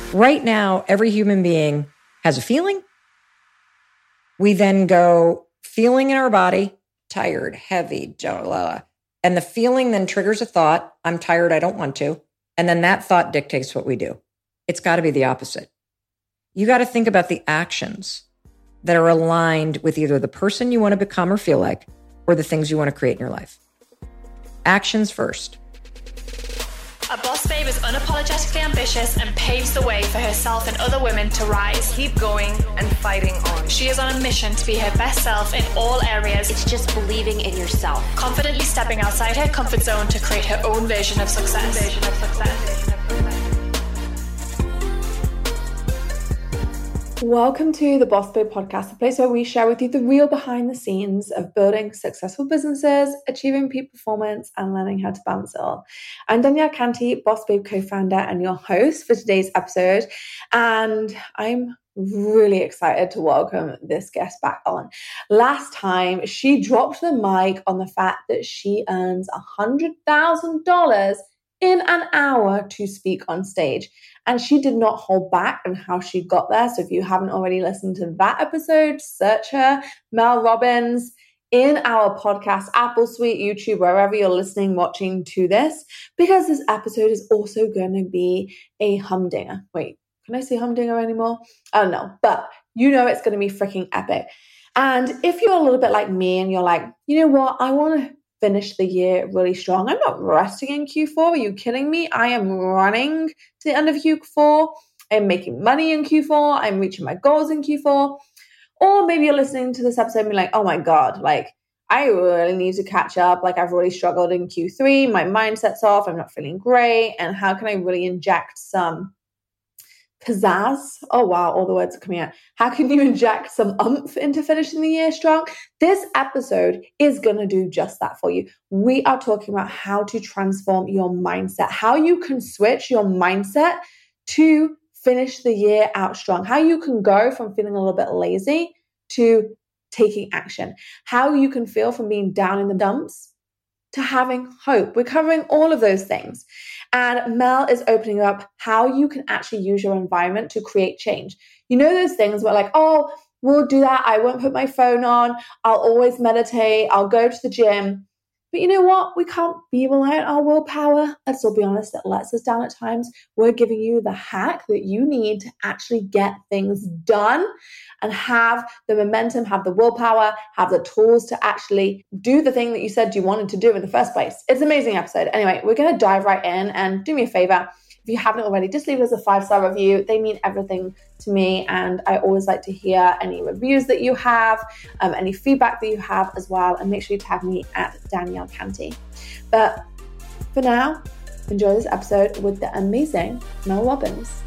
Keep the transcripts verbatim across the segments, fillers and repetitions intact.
Right now, every human being has a feeling. We then go feeling in our body, tired, heavy, blah, blah, blah. And the feeling then triggers a thought, I'm tired, I don't want to. And then that thought dictates what we do. It's got to be the opposite. You got to think about the actions that are aligned with either the person you want to become or feel like, or the things you want to create in your life. Actions first. A boss babe is unapologetically ambitious and paves the way for herself and other women to rise. Keep going and fighting on. She is on a mission to be her best self in all areas. It's just believing in yourself. Confidently stepping outside her comfort zone to create her own version of success. Version of success. Welcome to the Boss Babe Podcast, the place where we share with you the real behind the scenes of building successful businesses, achieving peak performance, and learning how to balance it all. I'm Danielle Canty, Boss Babe co-founder and your host for today's episode. And I'm really excited to welcome this guest back on. Last time, she dropped the mic on the fact that she earns one hundred thousand dollars in an hour to speak on stage. And she did not hold back on how she got there. So if you haven't already listened to that episode, search her, Mel Robbins, in our podcast, Apple Suite, YouTube, wherever you're listening, watching to this, because this episode is also going to be a humdinger. Wait, can I say humdinger anymore? I don't know, but you know it's going to be freaking epic. And if you're a little bit like me and you're like, you know what, I want to finish the year really strong. I'm not resting in Q four. Are you kidding me? I am running to the end of Q four. I'm making money in Q four. I'm reaching my goals in Q four. Or maybe you're listening to this episode and be like, oh my God, like I really need to catch up. Like I've really struggled in Q three. My mindset's off. I'm not feeling great. And how can I really inject some pizzazz? Oh wow, all the words are coming out. How can you inject some oomph into finishing the year strong? This episode is going to do just that for you. We are talking about how to transform your mindset, how you can switch your mindset to finish the year out strong, how you can go from feeling a little bit lazy to taking action, how you can feel from being down in the dumps to having hope. We're covering all of those things. And Mel is opening up how you can actually use your environment to create change. You know those things where like, oh, we'll do that. I won't put my phone on. I'll always meditate. I'll go to the gym. But you know what? We can't be reliant on our willpower. Let's all be honest, it lets us down at times. We're giving you the hack that you need to actually get things done and have the momentum, have the willpower, have the tools to actually do the thing that you said you wanted to do in the first place. It's an amazing episode. Anyway, we're going to dive right in, and do me a favor. If you haven't already, just leave us a five-star review. They mean everything to me. And I always like to hear any reviews that you have, um, any feedback that you have as well. And make sure you tag me at Danielle Canty. But for now, enjoy this episode with the amazing Mel Robbins.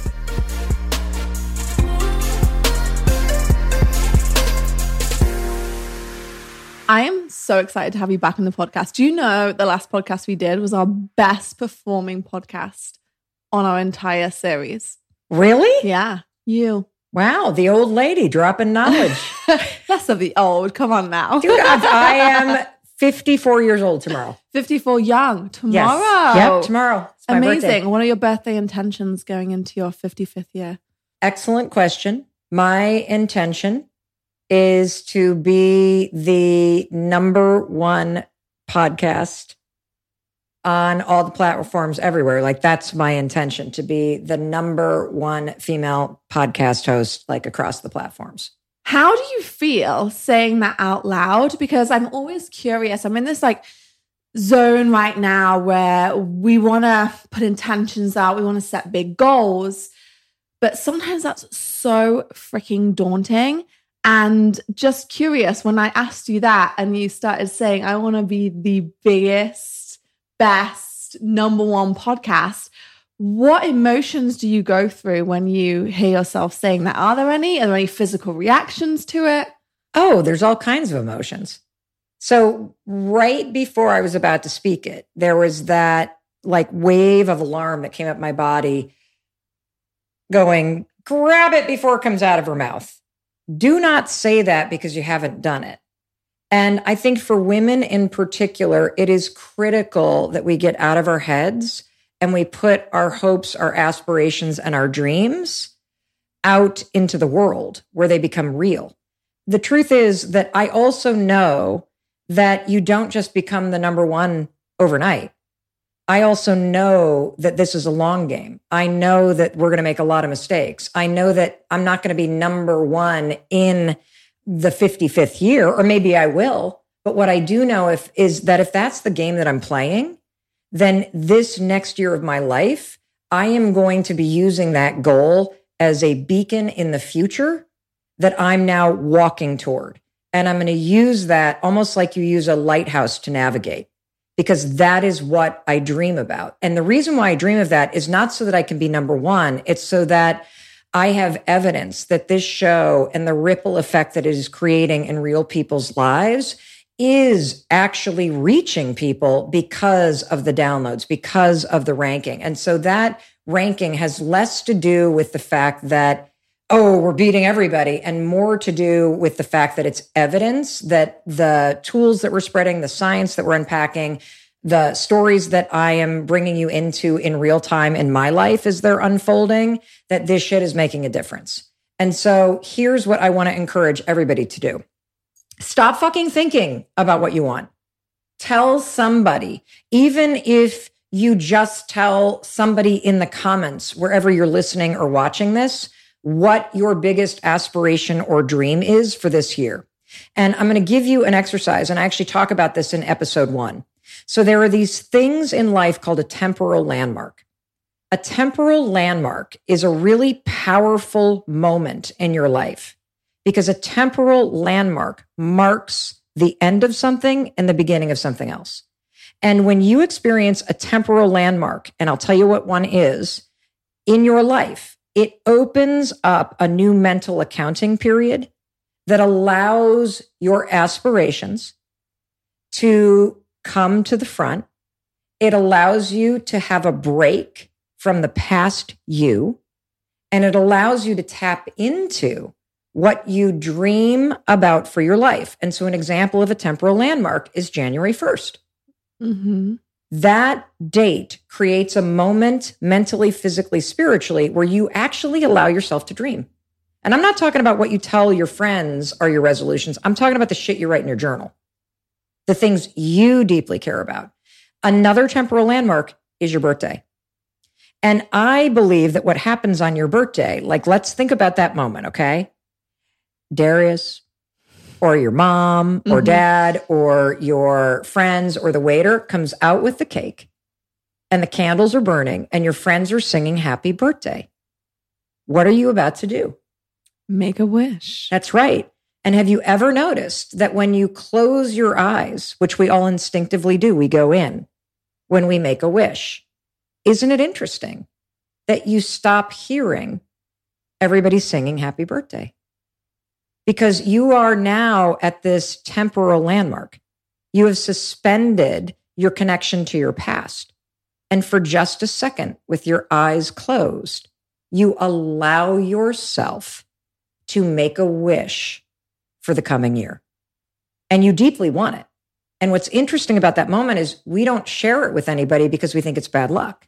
I am so excited to have you back on the podcast. Do you know the last podcast we did was our best performing podcast on our entire series? Really? Yeah, you. Wow, the old lady dropping knowledge. Less of the old. Come on now. Dude, I, I am fifty-four years old tomorrow. fifty-four young. Tomorrow. Yes. Yep, tomorrow. It's my Amazing. birthday. What are your birthday intentions going into your fifty-fifth year? Excellent question. My intention is to be the number one podcast on all the platforms everywhere. Like that's my intention, to be the number one female podcast host, like across the platforms. How do you feel saying that out loud? Because I'm always curious. I'm in this like zone right now where we want to put intentions out. We want to set big goals, but sometimes that's so freaking daunting. And just curious, when I asked you that and you started saying, I want to be the biggest, best, number one podcast, what emotions do you go through when you hear yourself saying that? Are there any? Are there any physical reactions to it? Oh, there's all kinds of emotions. So right before I was about to speak it, there was that like wave of alarm that came up my body going, grab it before it comes out of her mouth. Do not say that because you haven't done it. And I think for women in particular, it is critical that we get out of our heads and we put our hopes, our aspirations, and our dreams out into the world where they become real. The truth is that I also know that you don't just become the number one overnight. I also know that this is a long game. I know that we're going to make a lot of mistakes. I know that I'm not going to be number one in the fifty-fifth year, or maybe I will. But what I do know if, is that if that's the game that I'm playing, then this next year of my life, I am going to be using that goal as a beacon in the future that I'm now walking toward. And I'm going to use that almost like you use a lighthouse to navigate, because that is what I dream about. And the reason why I dream of that is not so that I can be number one. It's so that I have evidence that this show and the ripple effect that it is creating in real people's lives is actually reaching people because of the downloads, because of the ranking. And so that ranking has less to do with the fact that, oh, we're beating everybody, and more to do with the fact that it's evidence that the tools that we're spreading, the science that we're unpacking, the stories that I am bringing you into in real time in my life as they're unfolding, that this shit is making a difference. And so here's what I want to encourage everybody to do. Stop fucking thinking about what you want. Tell somebody, even if you just tell somebody in the comments, wherever you're listening or watching this, what your biggest aspiration or dream is for this year. And I'm going to give you an exercise, and I actually talk about this in episode one. So there are these things in life called a temporal landmark. A temporal landmark is a really powerful moment in your life, because a temporal landmark marks the end of something and the beginning of something else. And when you experience a temporal landmark, and I'll tell you what one is, in your life, it opens up a new mental accounting period that allows your aspirations to come to the front. It allows you to have a break from the past you, and it allows you to tap into what you dream about for your life. And so an example of a temporal landmark is January first. Mm-hmm. That date creates a moment mentally, physically, spiritually, where you actually allow yourself to dream. And I'm not talking about what you tell your friends are your resolutions. I'm talking about the shit you write in your journal, the things you deeply care about. Another temporal landmark is your birthday. And I believe that what happens on your birthday, like, let's think about that moment, okay? Darius, or your mom or mm-hmm. dad or your friends or the waiter comes out with the cake and the candles are burning and your friends are singing happy birthday. What are you about to do? Make a wish. That's right. And have you ever noticed that when you close your eyes, which we all instinctively do, we go in when we make a wish, isn't it interesting that you stop hearing everybody singing happy birthday? Because you are now at this temporal landmark. You have suspended your connection to your past. And for just a second, with your eyes closed, you allow yourself to make a wish for the coming year. And you deeply want it. And what's interesting about that moment is we don't share it with anybody because we think it's bad luck.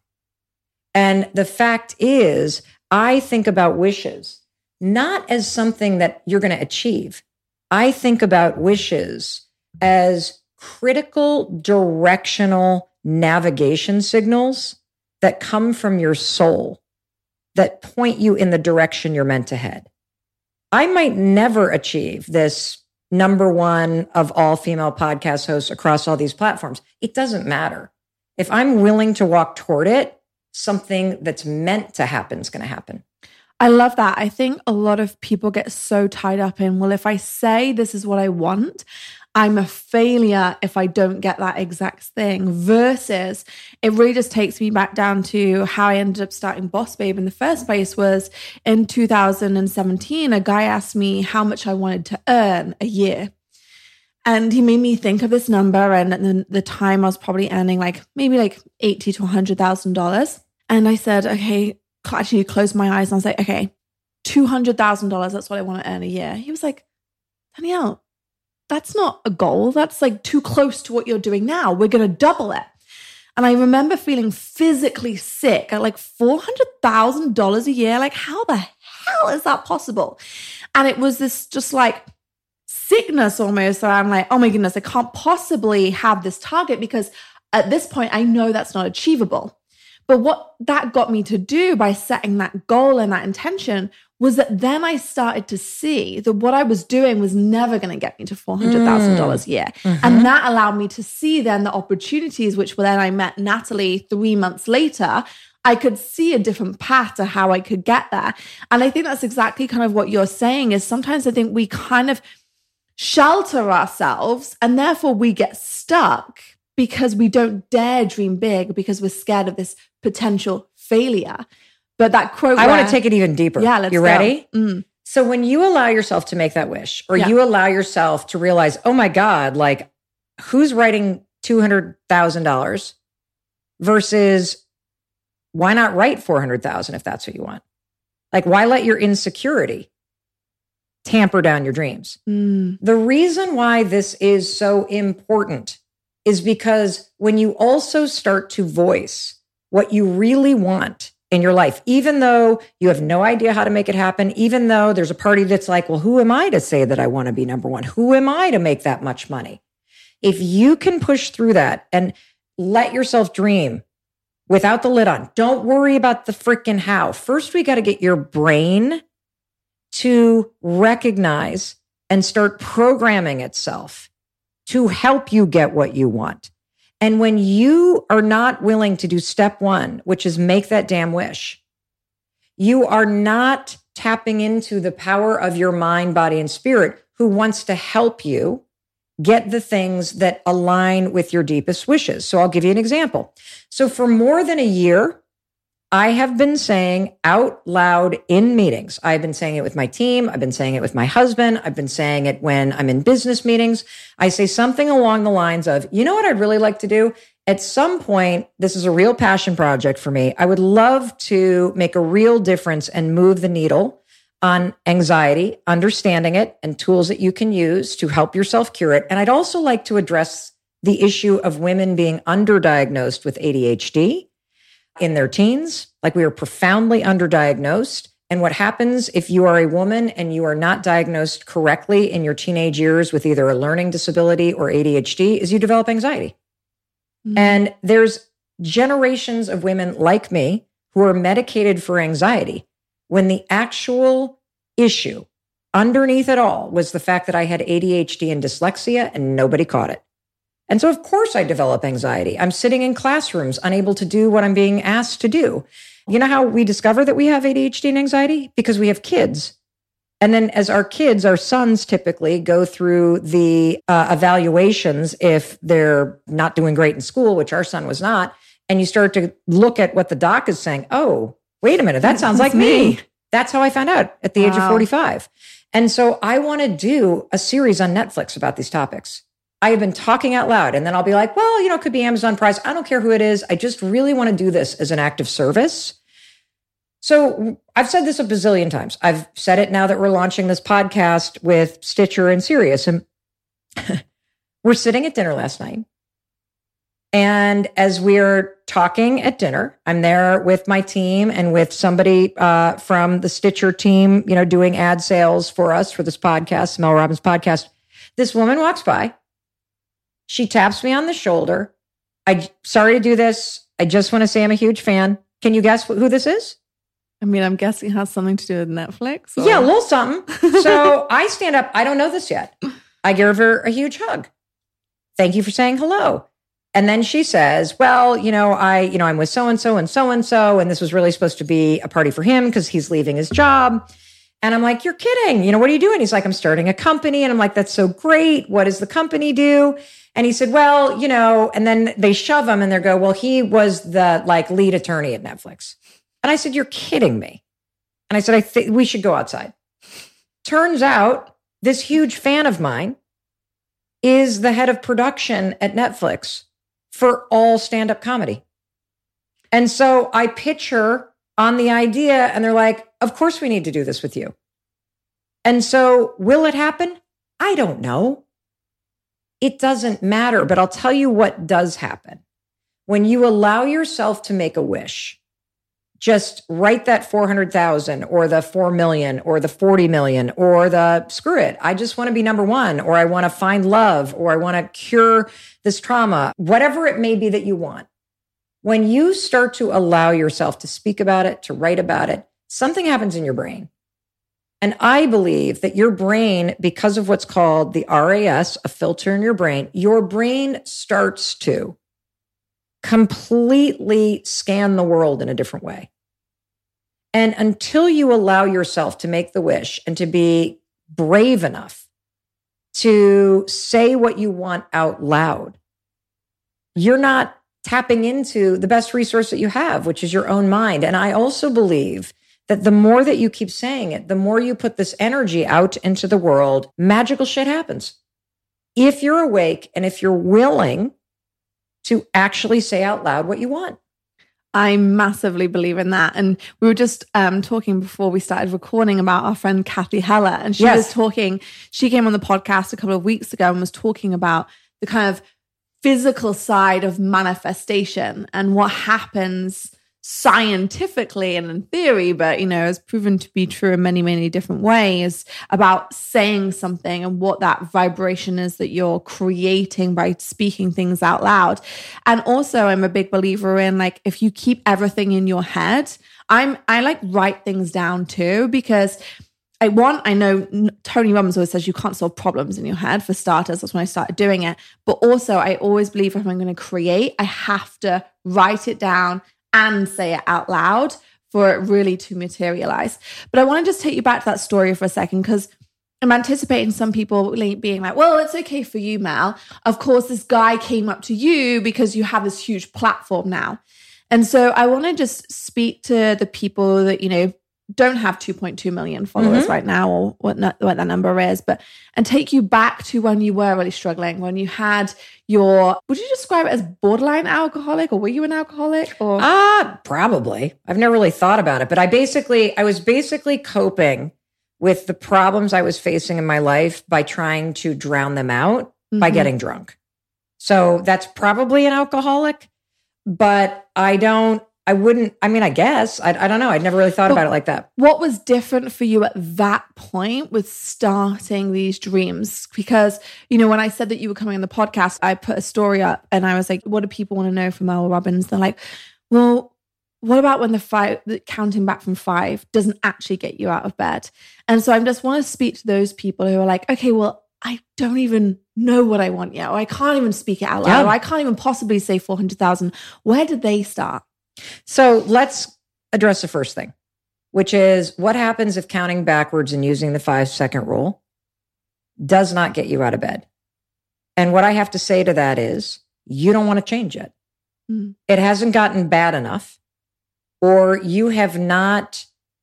And the fact is, I think about wishes not as something that you're going to achieve. I think about wishes as critical directional navigation signals that come from your soul that point you in the direction you're meant to head. I might never achieve this number one of all female podcast hosts across all these platforms. It doesn't matter. If I'm willing to walk toward it, something that's meant to happen is going to happen. I love that. I think a lot of people get so tied up in, well, if I say this is what I want, I'm a failure if I don't get that exact thing, versus it really just takes me back down to how I ended up starting Boss Babe in the first place. Was in two thousand seventeen, a guy asked me how much I wanted to earn a year. And he made me think of this number, and at the, the time I was probably earning like maybe like eighty to one hundred thousand dollars. And I said, okay, actually closed my eyes and I was like, okay, two hundred thousand dollars, that's what I want to earn a year. He was like, Danielle, that's not a goal. That's like too close to what you're doing now. We're going to double it. And I remember feeling physically sick at like four hundred thousand dollars a year. Like, how the hell is that possible? And it was this just like sickness almost. So I'm like, oh my goodness, I can't possibly have this target because at this point, I know that's not achievable. But what that got me to do by setting that goal and that intention was that then I started to see that what I was doing was never going to get me to four hundred thousand dollars mm. a year. Mm-hmm. And that allowed me to see then the opportunities, which then I met Natalie three months later. I could see a different path to how I could get there. And I think that's exactly kind of what you're saying is sometimes I think we kind of shelter ourselves and therefore we get stuck because we don't dare dream big because we're scared of this potential failure. But that quote, I where, want to take it even deeper. Yeah, let's You go. ready? Mm. So when you allow yourself to make that wish, or Yeah. you allow yourself to realize, oh my God, like who's writing two hundred thousand dollars versus why not write four hundred thousand if that's what you want? Like, why let your insecurity tamper down your dreams? Mm. The reason why this is so important is because when you also start to voice what you really want in your life, even though you have no idea how to make it happen, even though there's a party that's like, well, who am I to say that I want to be number one? Who am I to make that much money? If you can push through that and let yourself dream without the lid on, don't worry about the freaking how. First, we got to get your brain to recognize and start programming itself to help you get what you want. And when you are not willing to do step one, which is make that damn wish, you are not tapping into the power of your mind, body, and spirit who wants to help you get the things that align with your deepest wishes. So I'll give you an example. So for more than a year, I have been saying out loud in meetings. I've been saying it with my team. I've been saying it with my husband. I've been saying it when I'm in business meetings. I say something along the lines of, you know what I'd really like to do? At some point, this is a real passion project for me. I would love to make a real difference and move the needle on anxiety, understanding it, and tools that you can use to help yourself cure it. And I'd also like to address the issue of women being underdiagnosed with A D H D in their teens. Like, we are profoundly underdiagnosed. And what happens if you are a woman and you are not diagnosed correctly in your teenage years with either a learning disability or A D H D is you develop anxiety. Mm-hmm. And there's generations of women like me who are medicated for anxiety when the actual issue underneath it all was the fact that I had A D H D and dyslexia and nobody caught it. And so, of course, I develop anxiety. I'm sitting in classrooms, unable to do what I'm being asked to do. You know how we discover that we have A D H D and anxiety? Because we have kids. And then as our kids, our sons typically go through the uh, evaluations if they're not doing great in school, which our son was not. And you start to look at what the doc is saying. Oh, wait a minute. That sounds like me. That's how I found out at the wow. age of forty-five. And so I want to do a series on Netflix about these topics. I have been talking out loud, and then I'll be like, well, you know, it could be Amazon Prize. I don't care who it is. I just really want to do this as an act of service. So I've said this a bazillion times. I've said it now that we're launching this podcast with Stitcher and Sirius. And we're sitting at dinner last night. And as we're talking at dinner, I'm there with my team and with somebody uh, from the Stitcher team, you know, doing ad sales for us for this podcast, Mel Robbins podcast. This woman walks by. She taps me on the shoulder. I sorry to do this. I just want to say I'm a huge fan. Can you guess who this is? I mean, I'm guessing it has something to do with Netflix. Or? Yeah, a little something. So I stand up. I don't know this yet. I give her a huge hug. Thank you for saying hello. And then she says, well, you know, I, you know, I'm with so-and-so and so-and-so, and this was really supposed to be a party for him because he's leaving his job. And I'm like, you're kidding. You know, what are you doing? He's like, I'm starting a company. And I'm like, that's so great. What does the company do? And he said, well, you know, and then they shove him and they go, well, he was the like lead attorney at Netflix. And I said, you're kidding me. And I said, I think we should go outside. Turns out this huge fan of mine is the head of production at Netflix for all stand-up comedy. And so I pitch her on the idea and they're like, of course we need to do this with you. And so will it happen? I don't know. It doesn't matter, but I'll tell you what does happen. when you allow yourself to make a wish, just write that four hundred thousand or the four million or the forty million or the screw it. I just want to be number one, or I want to find love, or I want to cure this trauma, whatever it may be that you want. When you start to allow yourself to speak about it, to write about it, something happens in your brain. And I believe that your brain, because of what's called the R A S, a filter in your brain, your brain starts to completely scan the world in a different way. And until you allow yourself to make the wish and to be brave enough to say what you want out loud, you're not tapping into the best resource that you have, which is your own mind. And I also believe that the more that you keep saying it, the more you put this energy out into the world, magical shit happens. If you're awake and if you're willing to actually say out loud what you want. I massively believe in that. And we were just um, talking before we started recording about our friend Kathy Heller. And she yes. was talking, she came on the podcast a couple of weeks ago and was talking about the kind of physical side of manifestation and what happens scientifically and in theory, but, you know, has proven to be true in many, many different ways about saying something and what that vibration is that you're creating by speaking things out loud. And also I'm a big believer in, like, if you keep everything in your head, I'm, I like write things down too, because I want, I know Tony Robbins always says you can't solve problems in your head, for starters. That's when I started doing it. But also I always believe if I'm going to create, I have to write it down and say it out loud for it really to materialize. But I want to just take you back to that story for a second, because I'm anticipating some people being like, well, it's okay for you, Mel. Of course, this guy came up to you because you have this huge platform now. And so I want to just speak to the people that, you know, don't have two point two million followers mm-hmm. right now, or what, not, what that number is, but and take you back to when you were really struggling, when you had your, would you describe it as borderline alcoholic, or were you an alcoholic? Or ah, uh, probably. I've never really thought about it, but I basically, I was basically coping with the problems I was facing in my life by trying to drown them out mm-hmm. by getting drunk. So that's probably an alcoholic, but I don't, I wouldn't, I mean, I guess, I, I don't know. I'd never really thought but about it like that. What was different for you at that point with starting these dreams? Because, you know, when I said that you were coming on the podcast, I put a story up and I was like, what do people want to know from Mel Robbins? They're like, well, what about when the five, the counting back from five doesn't actually get you out of bed? And so I just want to speak to those people who are like, okay, well, I don't even know what I want yet, or I can't even speak it out loud, yeah. or I can't even possibly say four hundred thousand. Where did they start? So let's address the first thing, which is what happens if counting backwards and using the five second rule does not get you out of bed. And what I have to say to that is you don't want to change it. Mm. It hasn't gotten bad enough, or you have not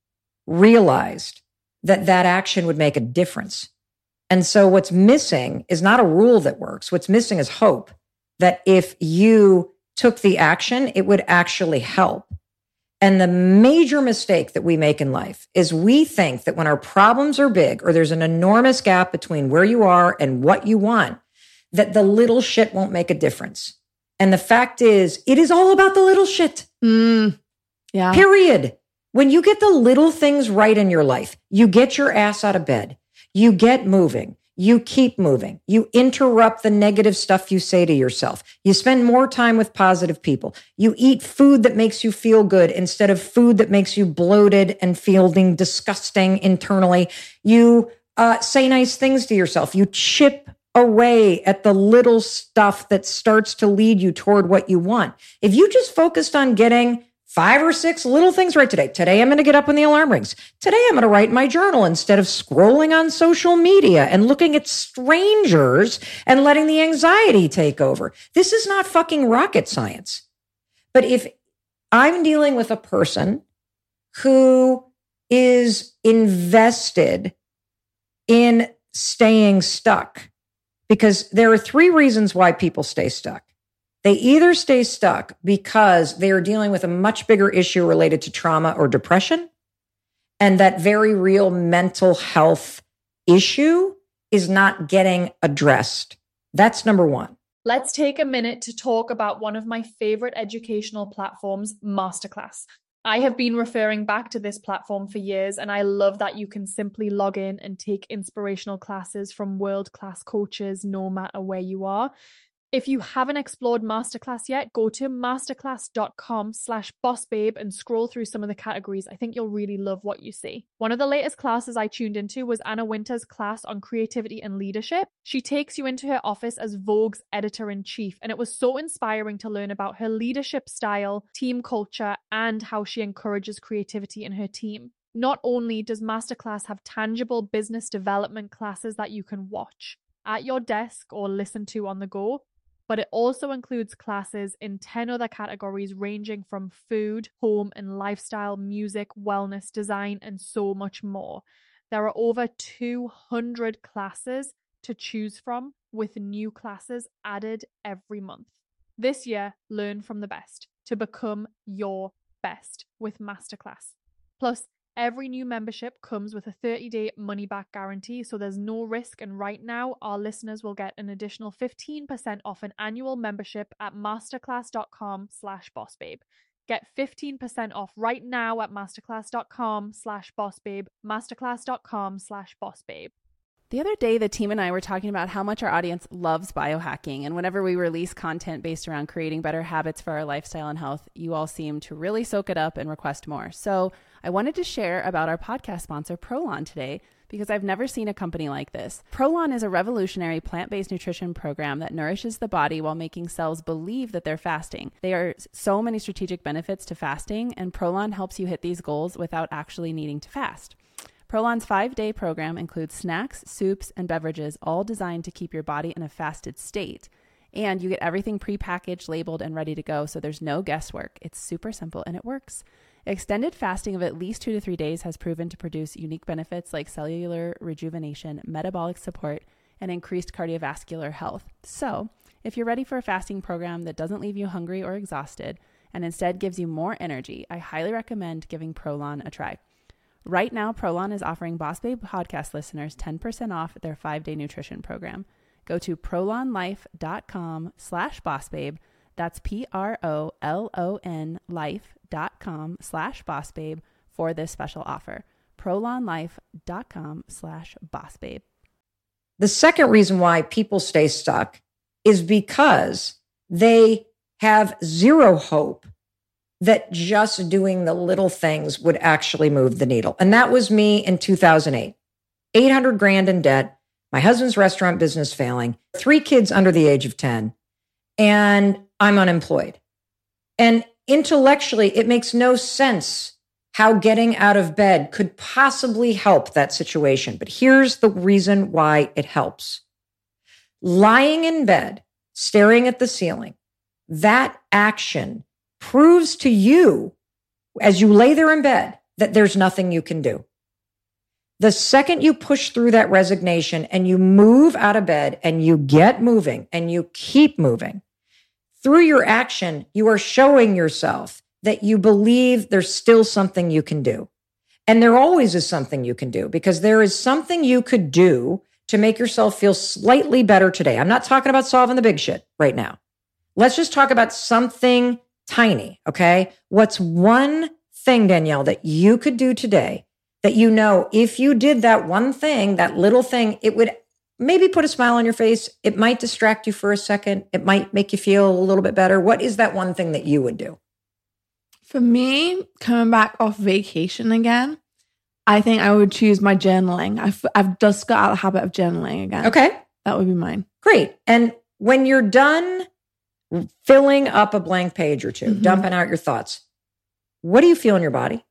realized that that action would make a difference. And so what's missing is not a rule that works. What's missing is hope that if you took the action, it would actually help. And the major mistake that we make in life is we think that when our problems are big, or there's an enormous gap between where you are and what you want, that the little shit won't make a difference. And the fact is, it is all about the little shit. Mm, yeah. Period. When you get the little things right in your life, you get your ass out of bed, you get moving, you keep moving. You interrupt the negative stuff you say to yourself. You spend more time with positive people. You eat food that makes you feel good instead of food that makes you bloated and feeling disgusting internally. You uh, say nice things to yourself. You chip away at the little stuff that starts to lead you toward what you want. If you just focused on getting five or six little things right today. Today, I'm going to get up when the alarm rings. Today, I'm going to write in my journal instead of scrolling on social media and looking at strangers and letting the anxiety take over. This is not fucking rocket science. But if I'm dealing with a person who is invested in staying stuck, because there are three reasons why people stay stuck. They either stay stuck because they are dealing with a much bigger issue related to trauma or depression, and that very real mental health issue is not getting addressed. That's number one. Let's take a minute to talk about one of my favorite educational platforms, Masterclass. I have been referring back to this platform for years, and I love that you can simply log in and take inspirational classes from world-class coaches no matter where you are. If you haven't explored Masterclass yet, go to masterclass.com slash bossbabe and scroll through some of the categories. I think you'll really love what you see. One of the latest classes I tuned into was Anna Wintour's class on creativity and leadership. She takes you into her office as Vogue's editor-in-chief, and it was so inspiring to learn about her leadership style, team culture, and how she encourages creativity in her team. Not only does Masterclass have tangible business development classes that you can watch at your desk or listen to on the go, but it also includes classes in ten other categories ranging from food, home and lifestyle, music, wellness, design, and so much more. There are over two hundred classes to choose from, with new classes added every month. This year, learn from the best to become your best with Masterclass. Plus, every new membership comes with a thirty-day money-back guarantee, so there's no risk. And right now, our listeners will get an additional fifteen percent off an annual membership at masterclass.com slash bossbabe. Get fifteen percent off right now at masterclass.com slash bossbabe, masterclass.com slash bossbabe. The other day, the team and I were talking about how much our audience loves biohacking. And whenever we release content based around creating better habits for our lifestyle and health, you all seem to really soak it up and request more. So I wanted to share about our podcast sponsor, Prolon, today, because I've never seen a company like this. Prolon is a revolutionary plant-based nutrition program that nourishes the body while making cells believe that they're fasting. There are so many strategic benefits to fasting, and Prolon helps you hit these goals without actually needing to fast. Prolon's five-day program includes snacks, soups, and beverages, all designed to keep your body in a fasted state. And you get everything prepackaged, labeled, and ready to go, so there's no guesswork. It's super simple, and it works. Extended fasting of at least two to three days has proven to produce unique benefits like cellular rejuvenation, metabolic support, and increased cardiovascular health. So, if you're ready for a fasting program that doesn't leave you hungry or exhausted, and instead gives you more energy, I highly recommend giving Prolon a try. Right now, Prolon is offering Boss Babe podcast listeners ten percent off their five-day nutrition program. Go to prolonlife.com slash bossbabe. That's P-R-O-L-O-N life.com slash bossbabe for this special offer. prolonlife.com slash bossbabe. The second reason why people stay stuck is because they have zero hope that just doing the little things would actually move the needle. And that was me in two thousand eight. eight hundred grand in debt, my husband's restaurant business failing, three kids under the age of ten, and I'm unemployed. And intellectually, it makes no sense how getting out of bed could possibly help that situation. But here's the reason why it helps. Lying in bed, staring at the ceiling, that action proves to you, as you lay there in bed, that there's nothing you can do. The second you push through that resignation and you move out of bed and you get moving and you keep moving, through your action, you are showing yourself that you believe there's still something you can do. And there always is something you can do, because there is something you could do to make yourself feel slightly better today. I'm not talking about solving the big shit right now. Let's just talk about something tiny, okay? What's one thing, Danielle, that you could do today that you know if you did that one thing, that little thing, it would maybe put a smile on your face. It might distract you for a second. It might make you feel a little bit better. What is that one thing that you would do? For me, coming back off vacation again, I think I would choose my journaling. I've, I've just got out of the habit of journaling again. Okay. That would be mine. Great. And when you're done filling up a blank page or two, mm-hmm. dumping out your thoughts, what do you feel in your body?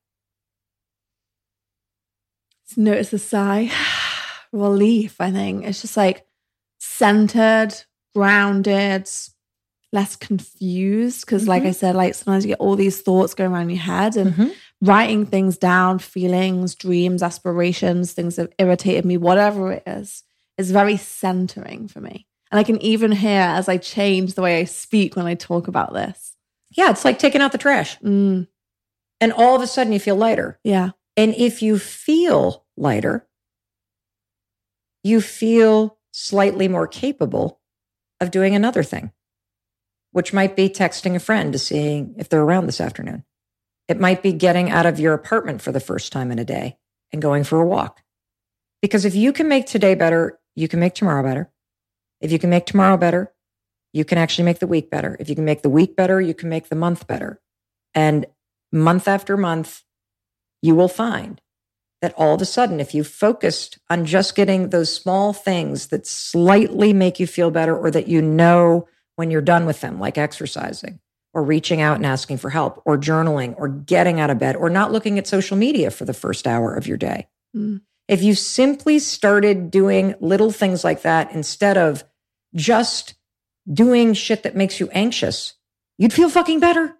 Just notice a sigh. Relief, I think. It's just like centered, grounded, less confused. Because mm-hmm. like I said, like sometimes you get all these thoughts going around your head, and mm-hmm. writing things down, feelings, dreams, aspirations, things that have irritated me, whatever it is, is very centering for me. And I can even hear as I change the way I speak when I talk about this. Yeah, it's like taking out the trash. Mm. And all of a sudden you feel lighter. Yeah. And if you feel lighter, you feel slightly more capable of doing another thing, which might be texting a friend to see if they're around this afternoon. It might be getting out of your apartment for the first time in a day and going for a walk. Because if you can make today better, you can make tomorrow better. If you can make tomorrow better, you can actually make the week better. If you can make the week better, you can make the month better. And month after month, you will find that all of a sudden, if you focused on just getting those small things that slightly make you feel better, or that you know when you're done with them, like exercising or reaching out and asking for help or journaling or getting out of bed or not looking at social media for the first hour of your day. Mm. If you simply started doing little things like that instead of just doing shit that makes you anxious, you'd feel fucking better.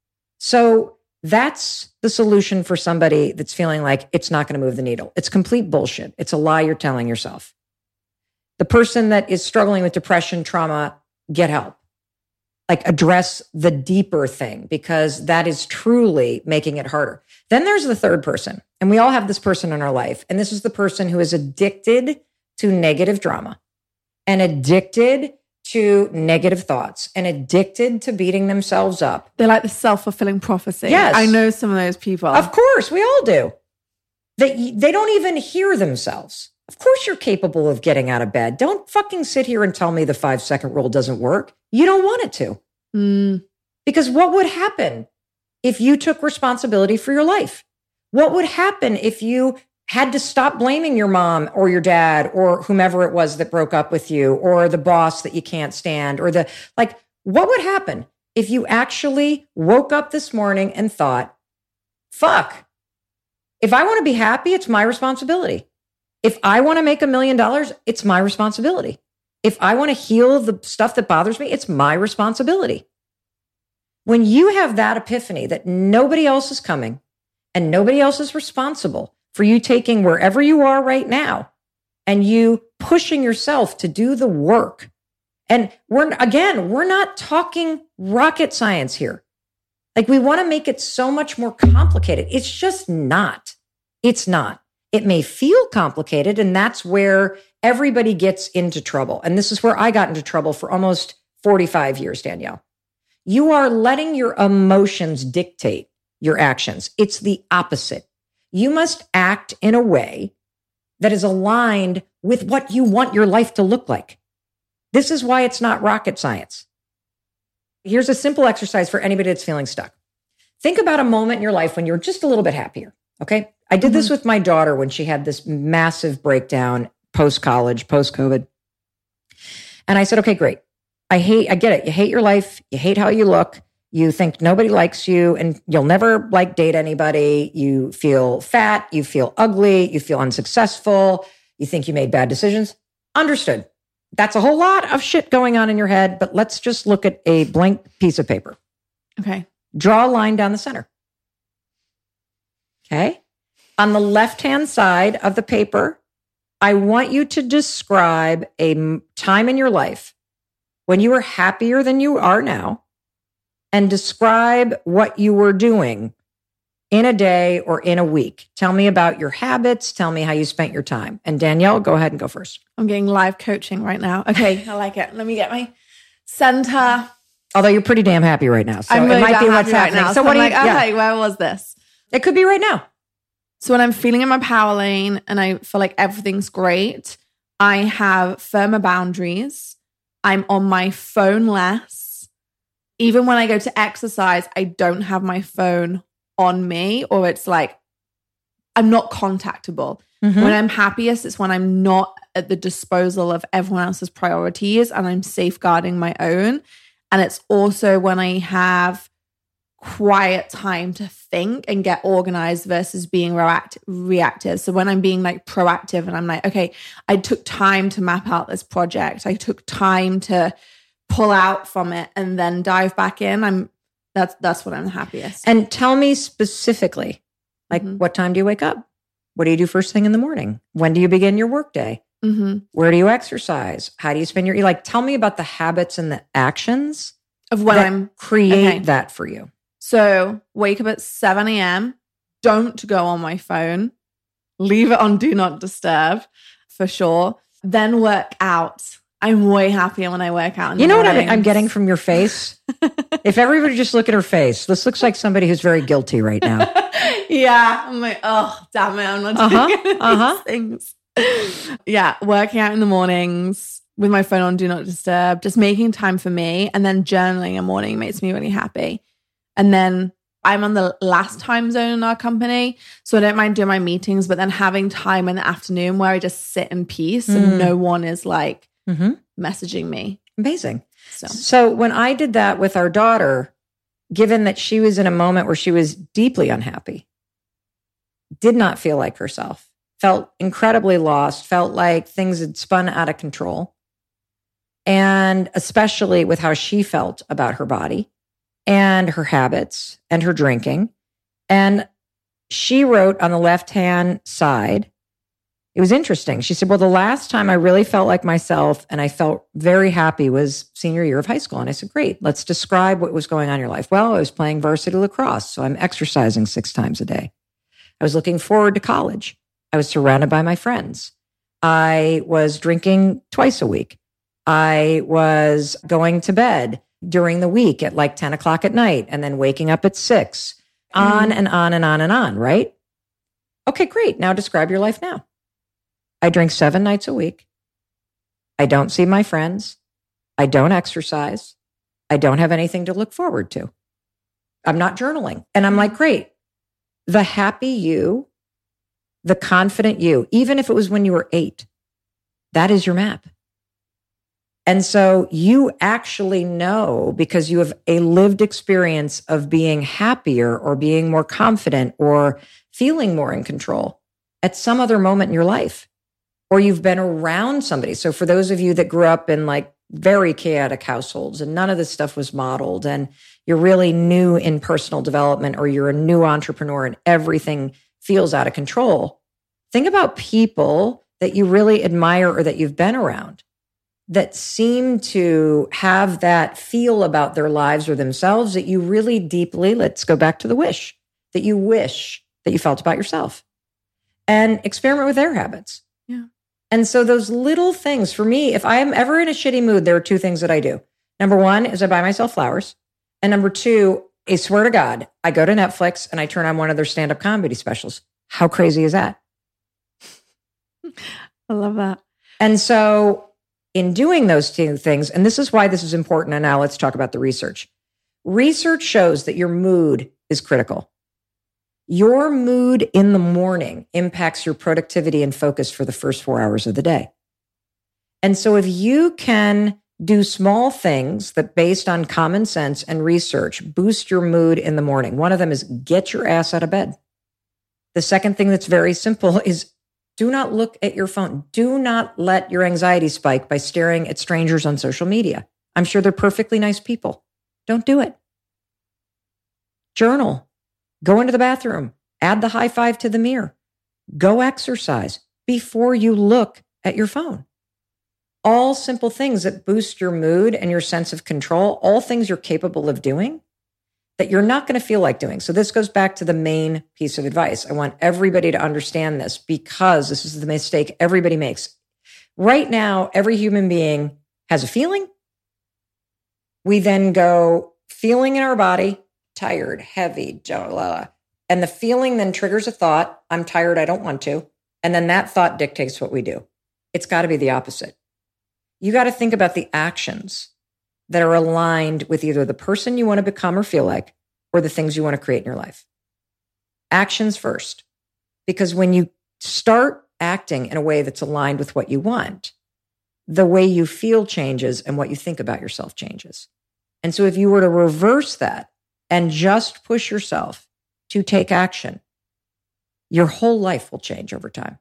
So that's the solution for somebody that's feeling like it's not going to move the needle. It's complete bullshit. It's a lie you're telling yourself. The person that is struggling with depression, trauma, get help. Like, address the deeper thing, because that is truly making it harder. Then there's the third person, and we all have this person in our life. And this is the person who is addicted to negative drama and addicted to negative thoughts and addicted to beating themselves up. They're like the self-fulfilling prophecy. Yes. I know some of those people. Of course, we all do. They, they don't even hear themselves. Of course you're capable of getting out of bed. Don't fucking sit here and tell me the five second rule doesn't work. You don't want it to. Mm. Because what would happen if you took responsibility for your life? What would happen if you had to stop blaming your mom or your dad or whomever it was that broke up with you, or the boss that you can't stand, or the, like, what would happen if you actually woke up this morning and thought, fuck, if I want to be happy, it's my responsibility. If I want to make a million dollars, it's my responsibility. If I want to heal the stuff that bothers me, it's my responsibility. When you have that epiphany that nobody else is coming and nobody else is responsible for you taking wherever you are right now and you pushing yourself to do the work. And we're, again, we're not talking rocket science here. Like, we want to make it so much more complicated. It's just not. It's not. It may feel complicated, and that's where everybody gets into trouble. And this is where I got into trouble for almost forty-five years, Danielle. You are letting your emotions dictate your actions. It's the opposite. You must act in a way that is aligned with what you want your life to look like. This is why it's not rocket science. Here's a simple exercise for anybody that's feeling stuck. Think about a moment in your life when you're just a little bit happier, okay? I did mm-hmm. this with my daughter when she had this massive breakdown post-college, post-COVID. And I said, okay, great. I hate, I get it. You hate your life. You hate how you look. You think nobody likes you and you'll never like date anybody. You feel fat. You feel ugly. You feel unsuccessful. You think you made bad decisions. Understood. That's a whole lot of shit going on in your head, but let's just look at a blank piece of paper. Okay. Draw a line down the center. Okay. On the left-hand side of the paper, I want you to describe a time in your life when you were happier than you are now, and describe what you were doing in a day or in a week. Tell me about your habits. Tell me how you spent your time. And Danielle, go ahead and go first. I'm getting live coaching right now. Okay, I like it. Let me get my center. Although you're pretty damn happy right now. So I'm really it might be what's right happening. Now. So, so what I'm do you, like, yeah. okay, where was this? It could be right now. So when I'm feeling in my power lane and I feel like everything's great, I have firmer boundaries. I'm on my phone less. Even when I go to exercise, I don't have my phone on me, or it's like I'm not contactable. Mm-hmm. When I'm happiest, it's when I'm not at the disposal of everyone else's priorities and I'm safeguarding my own. And it's also when I have quiet time to think and get organized versus being react- reactive. So when I'm being like proactive and I'm like, okay, I took time to map out this project. I took time to pull out from it and then dive back in. I'm that's that's when I'm the happiest. And tell me specifically, like, mm-hmm. what time do you wake up? What do you do first thing in the morning? When do you begin your workday? Mm-hmm. Where do you exercise? How do you spend your, like, tell me about the habits and the actions of when that I'm create okay. that for you. So wake up at seven a.m. Don't go on my phone. Leave it on do not disturb for sure. Then work out I'm way happier when I work out. You know what I'm, I'm getting from your face? If everybody just look at her face, this looks like somebody who's very guilty right now. Yeah. I'm like, oh, damn it. I'm not uh-huh, doing any uh-huh. things. Yeah. Working out in the mornings with my phone on Do Not Disturb, just making time for me, and then journaling in the morning makes me really happy. And then I'm on the last time zone in our company, so I don't mind doing my meetings, but then having time in the afternoon where I just sit in peace mm. and no one is like mm-hmm. messaging me. Amazing. So. so when I did that with our daughter, given that she was in a moment where she was deeply unhappy, did not feel like herself, felt incredibly lost, felt like things had spun out of control, and especially with how she felt about her body and her habits and her drinking. And she wrote on the left-hand side, it was interesting. She said, well, the last time I really felt like myself and I felt very happy was senior year of high school. And I said, great, let's describe what was going on in your life. Well, I was playing varsity lacrosse, so I'm exercising six times a day. I was looking forward to college. I was surrounded by my friends. I was drinking twice a week. I was going to bed during the week at like ten o'clock at night and then waking up at six, on and on and on and on, right? Okay, great. Now describe your life now. I drink seven nights a week. I don't see my friends. I don't exercise. I don't have anything to look forward to. I'm not journaling. And I'm like, great. The happy you, the confident you, even if it was when you were eight, that is your map. And so you actually know, because you have a lived experience of being happier or being more confident or feeling more in control at some other moment in your life, or you've been around somebody. So for those of you that grew up in like very chaotic households and none of this stuff was modeled, and you're really new in personal development, or you're a new entrepreneur and everything feels out of control, think about people that you really admire or that you've been around that seem to have that feel about their lives or themselves that you really deeply, let's go back to the wish, that you wish that you felt about yourself, and experiment with their habits. Yeah. And so those little things, for me, if I am ever in a shitty mood, there are two things that I do. Number one is I buy myself flowers. And number two, I swear to God, I go to Netflix and I turn on one of their stand-up comedy specials. How crazy is that? I love that. And so in doing those two things, and this is why this is important, and now let's talk about the research. Research shows that your mood is critical. Your mood in the morning impacts your productivity and focus for the first four hours of the day. And so if you can do small things that, based on common sense and research, boost your mood in the morning. One of them is get your ass out of bed. The second thing that's very simple is do not look at your phone. Do not let your anxiety spike by staring at strangers on social media. I'm sure they're perfectly nice people. Don't do it. Journal. Go into the bathroom. Add the high five to the mirror. Go exercise before you look at your phone. All simple things that boost your mood and your sense of control, all things you're capable of doing that you're not going to feel like doing. So this goes back to the main piece of advice. I want everybody to understand this, because this is the mistake everybody makes. Right now, every human being has a feeling. We then go feeling in our body, tired, heavy, blah, blah. And the feeling then triggers a thought, I'm tired, I don't want to. And then that thought dictates what we do. It's got to be the opposite. You got to think about the actions that are aligned with either the person you want to become or feel like, or the things you want to create in your life. Actions first. Because when you start acting in a way that's aligned with what you want, the way you feel changes and what you think about yourself changes. And so if you were to reverse that and just push yourself to take action, your whole life will change over time.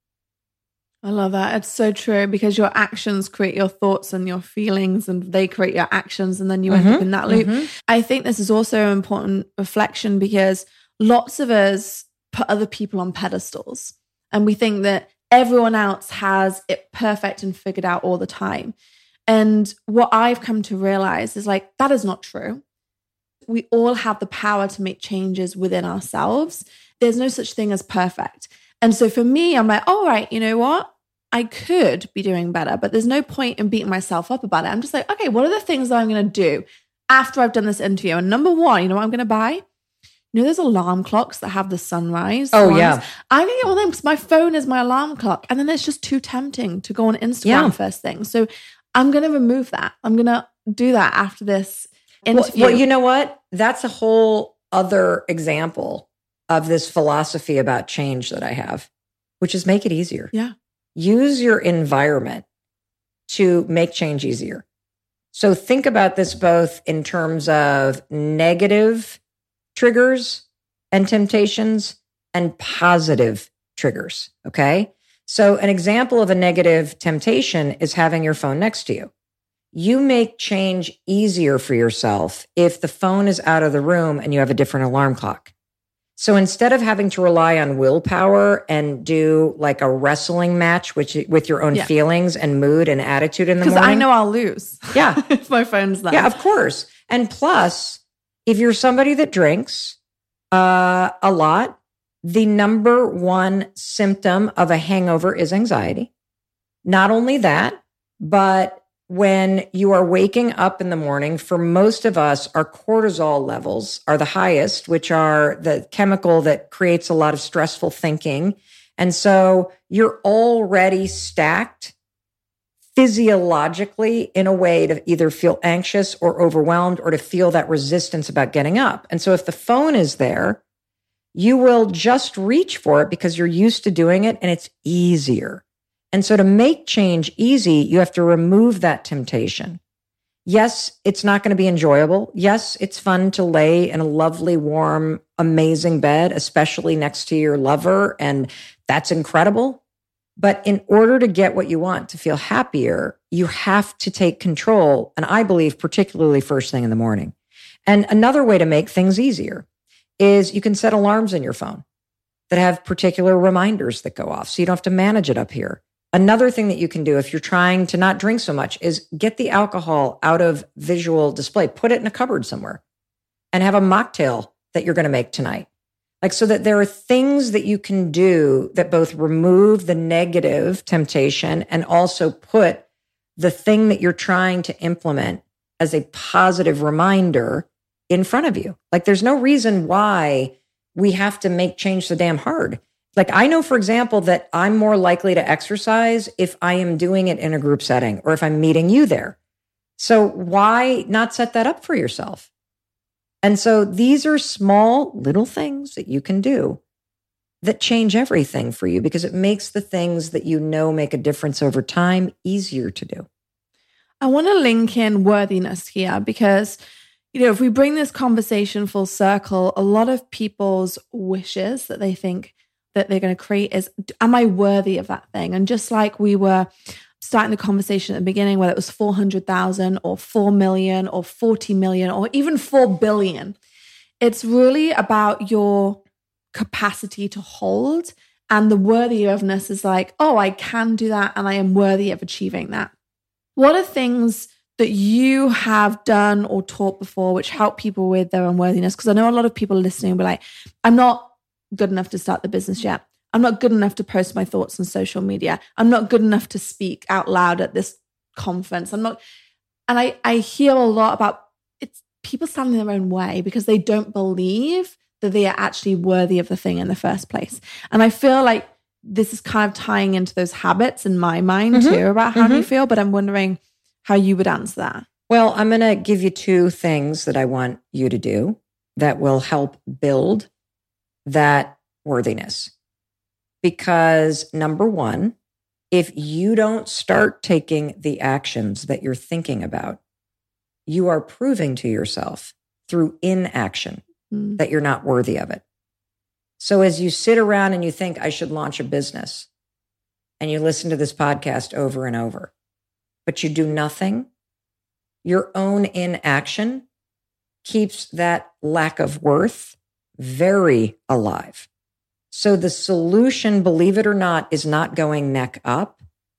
I love that. It's so true, because your actions create your thoughts and your feelings, and they create your actions, and then you mm-hmm, end up in that loop. Mm-hmm. I think this is also an important reflection, because lots of us put other people on pedestals, and we think that everyone else has it perfect and figured out all the time. And what I've come to realize is like, that is not true. We all have the power to make changes within ourselves. There's no such thing as perfect. And so for me, I'm like, all right, you know what? I could be doing better, but there's no point in beating myself up about it. I'm just like, okay, what are the things that I'm going to do after I've done this interview? And number one, you know what I'm going to buy? You know, there's alarm clocks that have the sunrise. Oh, ones. yeah. I'm going to get one of them because my phone is my alarm clock. And then it's just too tempting to go on Instagram Yeah. first thing. So I'm going to remove that. I'm going to do that after this interview. Well, well, you know what? That's a whole other example of this philosophy about change that I have, which is make it easier. Yeah. Use your environment to make change easier. So think about this both in terms of negative triggers and temptations and positive triggers. Okay. So an example of a negative temptation is having your phone next to you. You make change easier for yourself if the phone is out of the room and you have a different alarm clock. So instead of having to rely on willpower and do like a wrestling match with, with your own Yeah. feelings and mood and attitude in the Because morning. I know I'll lose. Yeah. if my phone's there. Yeah, of course. And plus, if you're somebody that drinks uh, a lot, the number one symptom of a hangover is anxiety. Not only that, but when you are waking up in the morning, for most of us, our cortisol levels are the highest, which are the chemical that creates a lot of stressful thinking. And so you're already stacked physiologically in a way to either feel anxious or overwhelmed or to feel that resistance about getting up. And so if the phone is there, you will just reach for it because you're used to doing it and it's easier. And so to make change easy, you have to remove that temptation. Yes, it's not going to be enjoyable. Yes, it's fun to lay in a lovely, warm, amazing bed, especially next to your lover. And that's incredible. But in order to get what you want, to feel happier, you have to take control. And I believe particularly first thing in the morning. And another way to make things easier is you can set alarms in your phone that have particular reminders that go off. So you don't have to manage it up here. Another thing that you can do if you're trying to not drink so much is get the alcohol out of visual display, put it in a cupboard somewhere and have a mocktail that you're going to make tonight. Like, so that there are things that you can do that both remove the negative temptation and also put the thing that you're trying to implement as a positive reminder in front of you. Like, there's no reason why we have to make change so damn hard. Like, I know, for example, that I'm more likely to exercise if I am doing it in a group setting or if I'm meeting you there. So why not set that up for yourself? And so these are small little things that you can do that change everything for you because it makes the things that you know make a difference over time easier to do. I want to link in worthiness here because, you know, if we bring this conversation full circle, a lot of people's wishes that they think that they're going to create is, am I worthy of that thing? And just like we were starting the conversation at the beginning, whether it was four hundred thousand or four million or forty million or even four billion, it's really about your capacity to hold. And the worthy ofness is like, oh, I can do that and I am worthy of achieving that. What are things that you have done or taught before which help people with their unworthiness? Because I know a lot of people listening will be like, I'm not good enough to start the business yet. I'm not good enough to post my thoughts on social media. I'm not good enough to speak out loud at this conference. I'm not, and I, I hear a lot about it's people standing in their own way because they don't believe that they are actually worthy of the thing in the first place. And I feel like this is kind of tying into those habits in my mind mm-hmm. too about how mm-hmm. do you feel, but I'm wondering how you would answer that. Well, I'm going to give you two things that I want you to do that will help build that worthiness. Because number one, if you don't start taking the actions that you're thinking about, you are proving to yourself through inaction mm. that you're not worthy of it. So as you sit around and you think, I should launch a business, and you listen to this podcast over and over, but you do nothing, your own inaction keeps that lack of worth very alive. So the solution, believe it or not, is not going neck up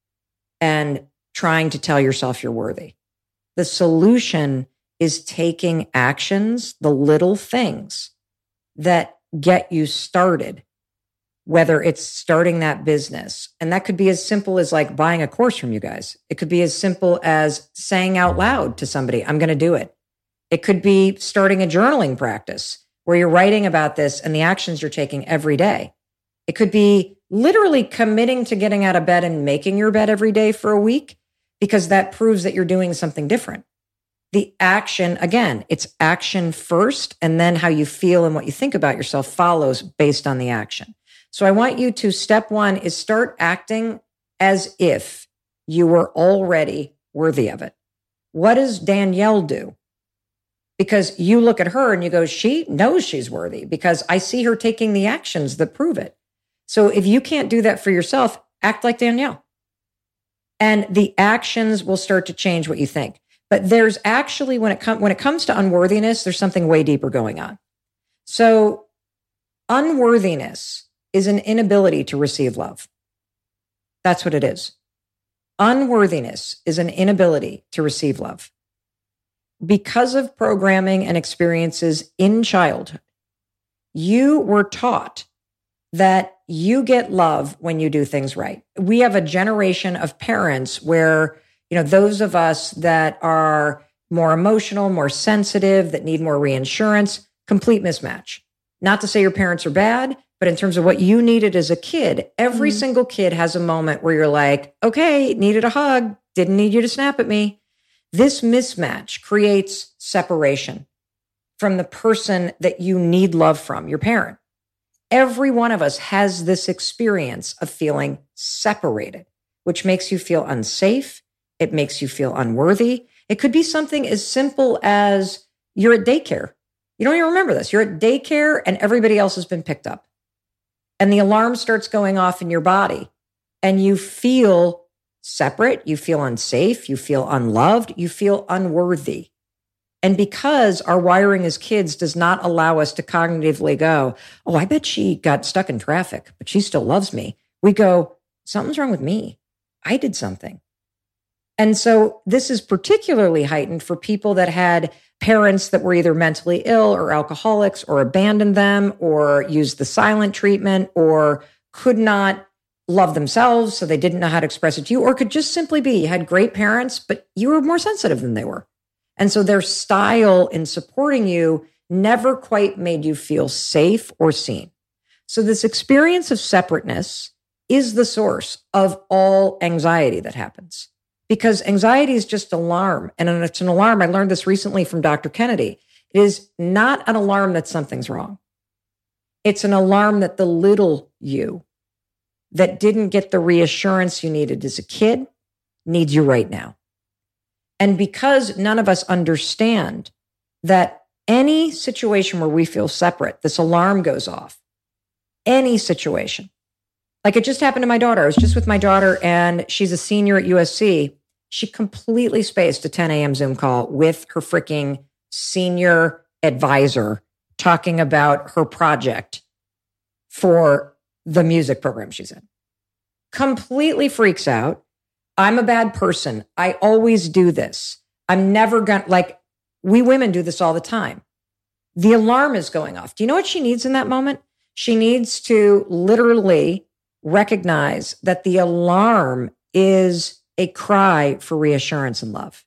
and trying to tell yourself you're worthy. The solution is taking actions, the little things that get you started whether it's starting that business. And that could be as simple as like buying a course from you guys. It could be as simple as saying out loud to somebody, I'm going to do it. It could be starting a journaling practice where you're writing about this and the actions you're taking every day. It could be literally committing to getting out of bed and making your bed every day for a week, because that proves that you're doing something different. The action, again, it's action first, and then how you feel and what you think about yourself follows based on the action. So I want you to, step one is start acting as if you were already worthy of it. What does Danielle do? Because you look at her and you go, she knows she's worthy because I see her taking the actions that prove it. So if you can't do that for yourself, act like Danielle. And the actions will start to change what you think. But there's actually, when it, com- when it comes to unworthiness, there's something way deeper going on. So unworthiness is an inability to receive love. That's what it is. Unworthiness is an inability to receive love. Because of programming and experiences in childhood, you were taught that you get love when you do things right. We have a generation of parents where, you know, those of us that are more emotional, more sensitive, that need more reinsurance, complete mismatch. Not to say your parents are bad, but in terms of what you needed as a kid, every mm-hmm. single kid has a moment where you're like, okay, needed a hug, didn't need you to snap at me. This mismatch creates separation from the person that you need love from, your parent. Every one of us has this experience of feeling separated, which makes you feel unsafe. It makes you feel unworthy. It could be something as simple as you're at daycare. You don't even remember this. You're at daycare and everybody else has been picked up. And the alarm starts going off in your body and you feel separate. You feel unsafe. You feel unloved. You feel unworthy. And because our wiring as kids does not allow us to cognitively go, oh, I bet she got stuck in traffic, but she still loves me. We go, something's wrong with me. I did something. And so this is particularly heightened for people that had parents that were either mentally ill or alcoholics or abandoned them or used the silent treatment or could not love themselves, so they didn't know how to express it to you, or could just simply be you had great parents, but you were more sensitive than they were. And so their style in supporting you never quite made you feel safe or seen. So this experience of separateness is the source of all anxiety that happens. Because anxiety is just alarm. And it's an alarm. I learned this recently from Doctor Kennedy. It is not an alarm that something's wrong. It's an alarm that the little you that didn't get the reassurance you needed as a kid needs you right now. And because none of us understand that any situation where we feel separate, this alarm goes off. Any situation. Like it just happened to my daughter. I was just with my daughter and she's a senior at U S C. She completely spaced a ten a.m. Zoom call with her freaking senior advisor talking about her project for the music program she's in. Completely freaks out. I'm a bad person. I always do this. I'm never going to, like, we women do this all the time. The alarm is going off. Do you know what she needs in that moment? She needs to literally recognize that the alarm is a cry for reassurance and love.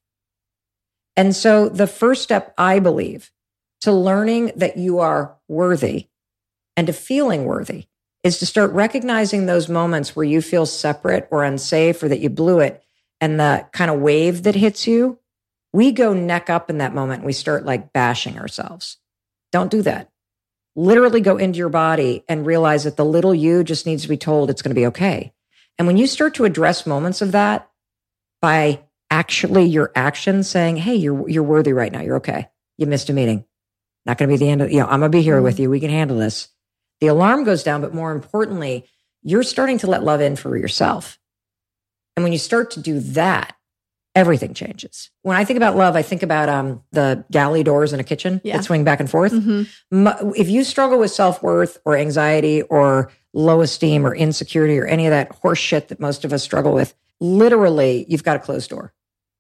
And so the first step, I believe, to learning that you are worthy and to feeling worthy is to start recognizing those moments where you feel separate or unsafe or that you blew it and the kind of wave that hits you. We go neck up in that moment and we start like bashing ourselves. Don't do that. Literally go into your body and realize that the little you just needs to be told it's going to be okay. And when you start to address moments of that by actually your actions saying, hey, you're you're worthy right now. You're okay. You missed a meeting. Not going to be the end of, you know, I'm going to be here mm-hmm. with you. We can handle this. The alarm goes down, but more importantly, you're starting to let love in for yourself. And when you start to do that, everything changes. When I think about love, I think about um, the galley doors in a kitchen yeah. that swing back and forth. Mm-hmm. If you struggle with self-worth or anxiety or low esteem or insecurity or any of that horse shit that most of us struggle with, literally, you've got a closed door.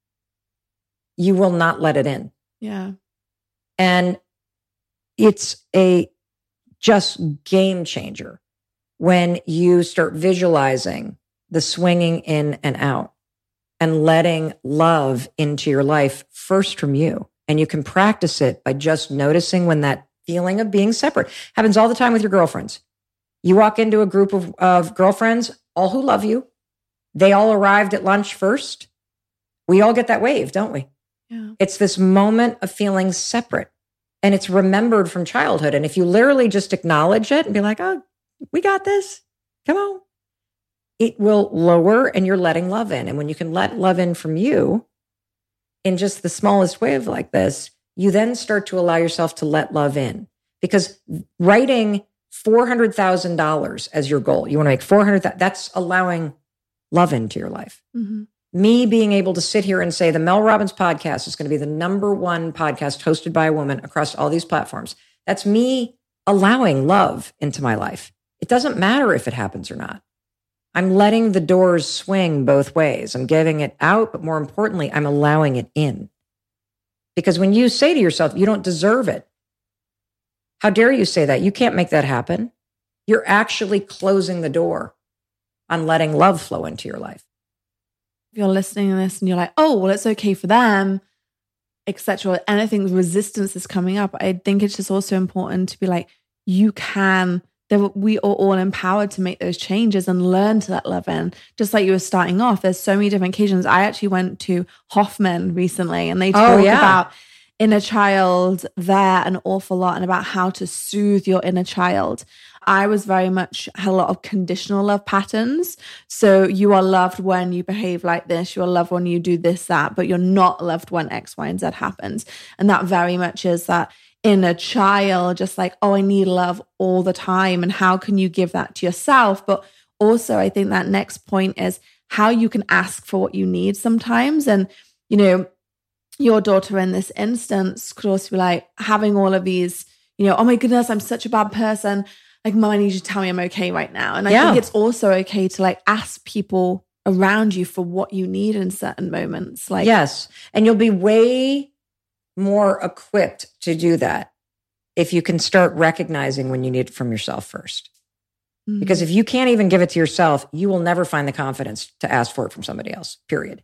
You will not let it in. Yeah. And it's a just game changer when you start visualizing the swinging in and out and letting love into your life first from you. And you can practice it by just noticing when that feeling of being separate happens all the time with your girlfriends. You walk into a group of, of girlfriends, all who love you. They all arrived at lunch first. We all get that wave, don't we? Yeah. It's this moment of feeling separate, and it's remembered from childhood. And if you literally just acknowledge it and be like, oh, we got this. Come on. It will lower, and you're letting love in. And when you can let love in from you in just the smallest way of like this, you then start to allow yourself to let love in. Because writing four hundred thousand dollars as your goal, you want to make four hundred thousand dollars, that's allowing love into your life. Mm-hmm. Me being able to sit here and say the Mel Robbins podcast is going to be the number one podcast hosted by a woman across all these platforms. That's me allowing love into my life. It doesn't matter if it happens or not. I'm letting the doors swing both ways. I'm giving it out, but more importantly, I'm allowing it in. Because when you say to yourself, you don't deserve it, how dare you say that? You can't make that happen. You're actually closing the door on letting love flow into your life. If you're listening to this and you're like, oh, well, it's okay for them, et cetera, anything resistance is coming up, I think it's just also important to be like, you can, there, we are all empowered to make those changes and learn to let love in. Just like you were starting off, there's so many different occasions. I actually went to Hoffman recently, and they talk oh, yeah. about inner child there an awful lot, and about how to soothe your inner child. I was very much, had a lot of conditional love patterns. So you are loved when you behave like this. You are loved when you do this, that, but you're not loved when X, Y, and Z happens. And that very much is that inner child, just like, oh, I need love all the time. And how can you give that to yourself? But also, I think that next point is how you can ask for what you need sometimes. And, you know, your daughter in this instance could also be like having all of these, you know, oh my goodness, I'm such a bad person. Like, Mom, I need you to tell me I'm okay right now. And I yeah. think it's also okay to like ask people around you for what you need in certain moments. Like, yes. And you'll be way more equipped to do that if you can start recognizing when you need it from yourself first. Mm-hmm. Because if you can't even give it to yourself, you will never find the confidence to ask for it from somebody else, period.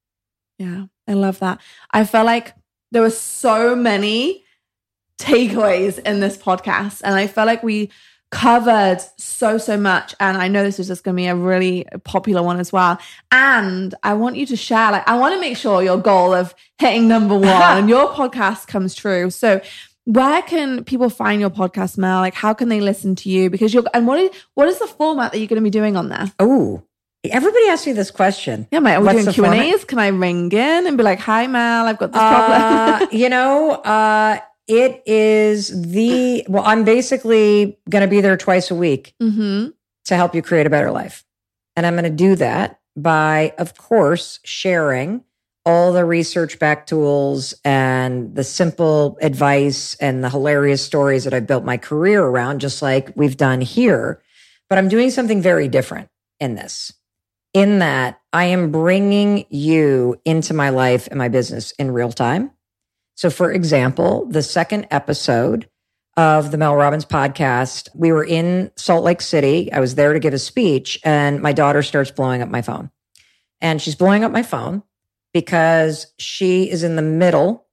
Yeah, I love that. I felt like there were so many takeaways in this podcast, and I felt like we covered so, so much. And I know this is just going to be a really popular one as well. And I want you to share, like, I want to make sure your goal of hitting number one and your podcast comes true. So where can people find your podcast, Mel? Like, how can they listen to you? Because you're, and what is, what is the format that you're going to be doing on there? Oh, everybody asks me this question. Yeah, mate, are we What's doing Q and A's? Can I ring in and be like, hi, Mel, I've got this uh, problem? you know, uh, it is the, well, I'm basically going to be there twice a week mm-hmm. to help you create a better life. And I'm going to do that by, of course, sharing all the research-backed tools and the simple advice and the hilarious stories that I've built my career around, just like we've done here. But I'm doing something very different in this, in that I am bringing you into my life and my business in real time. So for example, the second episode of the Mel Robbins podcast, we were in Salt Lake City. I was there to give a speech, and my daughter starts blowing up my phone. And she's blowing up my phone because she is in the middle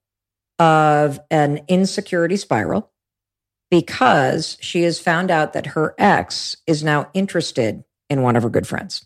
of an insecurity spiral, because she has found out that her ex is now interested in one of her good friends.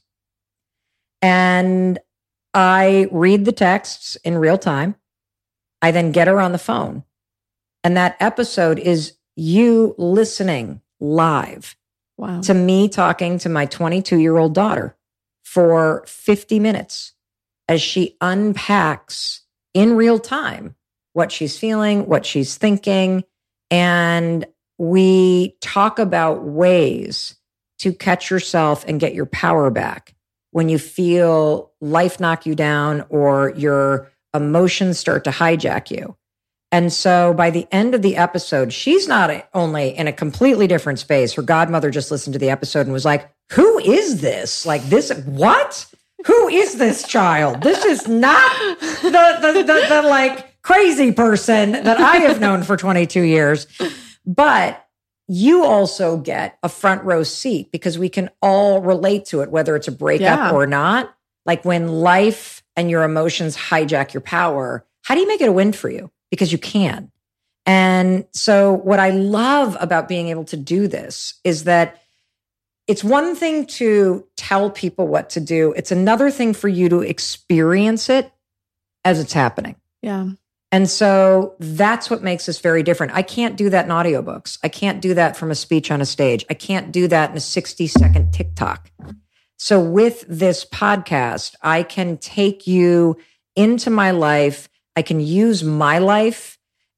And I read the texts in real time. I then get her on the phone. And that episode is you listening live wow. to me talking to my twenty-two-year-old daughter for fifty minutes as she unpacks in real time what she's feeling, what she's thinking. And we talk about ways to catch yourself and get your power back when you feel life knock you down or your emotions start to hijack you. And so by the end of the episode, she's not only in a completely different space. Her godmother just listened to the episode and was like, who is this? Like this, what? Who is this child? This is not the, the, the, the like crazy person that I have known for twenty-two years. But you also get a front row seat because we can all relate to it, whether it's a breakup Yeah. or not. Like when life and your emotions hijack your power, how do you make it a win for you? Because you can. And so what I love about being able to do this is that it's one thing to tell people what to do. It's another thing for you to experience it as it's happening. Yeah. And so that's what makes us very different. I can't do that in audiobooks. I can't do that from a speech on a stage. I can't do that in a sixty second TikTok. So with this podcast, I can take you into my life. I can use my life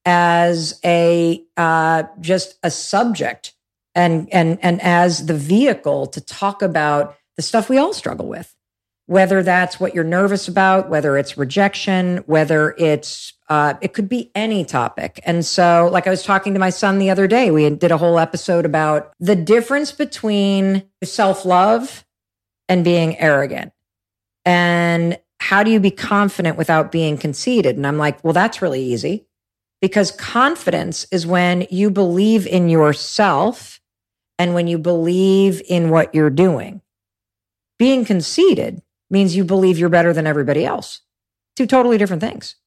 as a, uh, just a subject and, and, and as the vehicle to talk about the stuff we all struggle with, whether that's what you're nervous about, whether it's rejection, whether it's, uh, it could be any topic. And so like I was talking to my son the other day, we did a whole episode about the difference between self-love and being arrogant. And how do you be confident without being conceited? And I'm like, well, that's really easy. Because confidence is when you believe in yourself and when you believe in what you're doing. Being conceited means you believe you're better than everybody else. Two totally different things.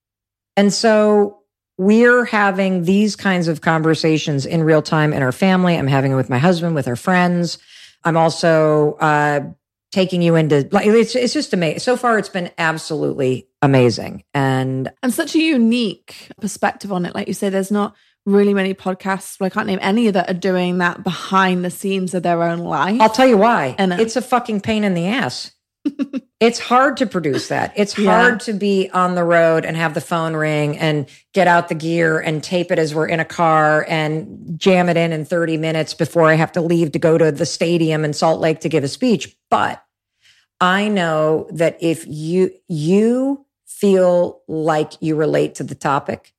And so we're having these kinds of conversations in real time in our family. I'm having it with my husband, with our friends. I'm also uh, taking you into, like, it's, it's just amazing. So far, it's been absolutely amazing. And And such a unique perspective on it. Like you say, there's not really many podcasts, well, I can't name any that are doing that behind the scenes of their own life. I'll tell you why. And, uh, it's a fucking pain in the ass. It's hard to produce that. It's Yeah. hard to be on the road and have the phone ring and get out the gear and tape it as we're in a car and jam it in in thirty minutes before I have to leave to go to the stadium in Salt Lake to give a speech. But I know that if you, you feel like you relate to the topic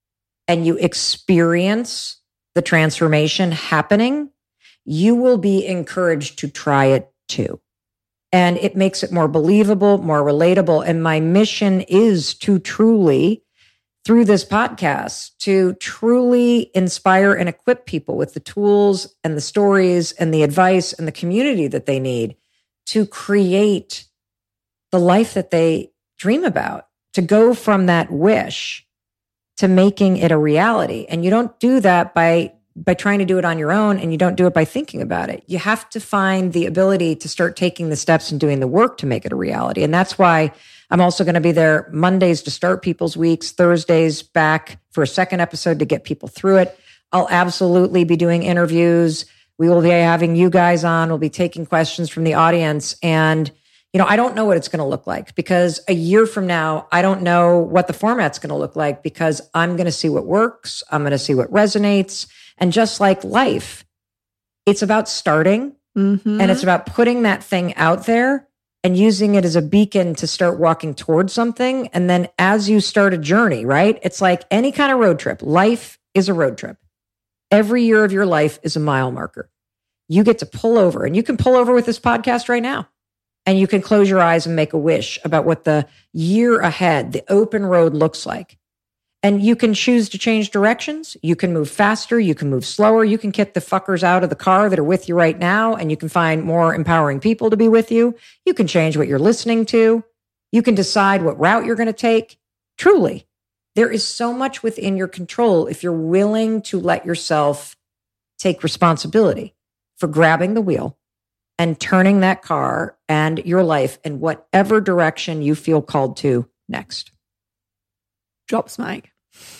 and you experience the transformation happening, you will be encouraged to try it too. And it makes it more believable, more relatable. And my mission is to truly, through this podcast, to truly inspire and equip people with the tools and the stories and the advice and the community that they need to create the life that they dream about, to go from that wish to making it a reality. And you don't do that by by trying to do it on your own, and you don't do it by thinking about it. You have to find the ability to start taking the steps and doing the work to make it a reality. And that's why I'm also going to be there Mondays to start people's weeks, Thursdays back for a second episode to get people through it. I'll absolutely be doing interviews. We will be having you guys on. We'll be taking questions from the audience. And, you know, I don't know what it's going to look like, because a year from now, I don't know what the format's going to look like, because I'm going to see what works. I'm going to see what resonates. And just like life, it's about starting Mm-hmm. and it's about putting that thing out there and using it as a beacon to start walking towards something. And then as you start a journey, right? It's like any kind of road trip. Life is a road trip. Every year of your life is a mile marker. You get to pull over, and you can pull over with this podcast right now. And you can close your eyes and make a wish about what the year ahead, the open road, looks like. And you can choose to change directions. You can move faster. You can move slower. You can kick the fuckers out of the car that are with you right now, and you can find more empowering people to be with you. You can change what you're listening to. You can decide what route you're going to take. Truly, there is so much within your control if you're willing to let yourself take responsibility for grabbing the wheel and turning that car and your life in whatever direction you feel called to next. Drops mic.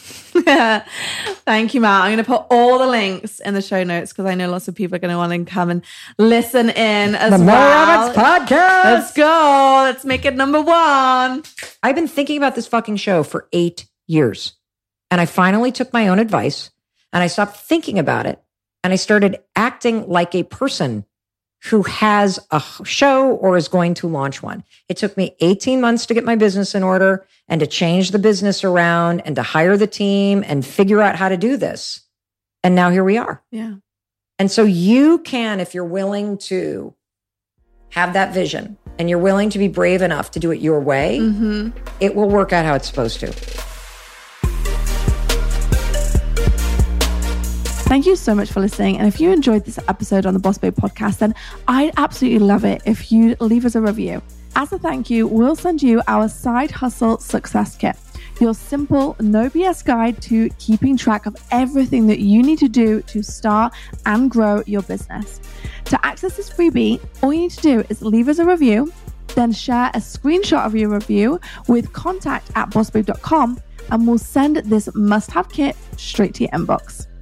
Thank you, Matt. I'm going to put all the links in the show notes because I know lots of people are going to want to come and listen in as the well. More Roberts Podcast. Let's go. Let's make it number one. I've been thinking about this fucking show for eight years. And I finally took my own advice and I stopped thinking about it. And I started acting like a person who has a show or is going to launch one. It took me eighteen months to get my business in order and to change the business around and to hire the team and figure out how to do this. And now here we are. Yeah. And so you can, if you're willing to have that vision and you're willing to be brave enough to do it your way, Mm-hmm. it will work out how it's supposed to. Thank you so much for listening. And if you enjoyed this episode on the Boss Babe podcast, then I'd absolutely love it if you leave us a review. As a thank you, we'll send you our Side Hustle Success Kit, your simple, no B S guide to keeping track of everything that you need to do to start and grow your business. To access this freebie, all you need to do is leave us a review, then share a screenshot of your review with contact at boss babe dot com, and we'll send this must-have kit straight to your inbox.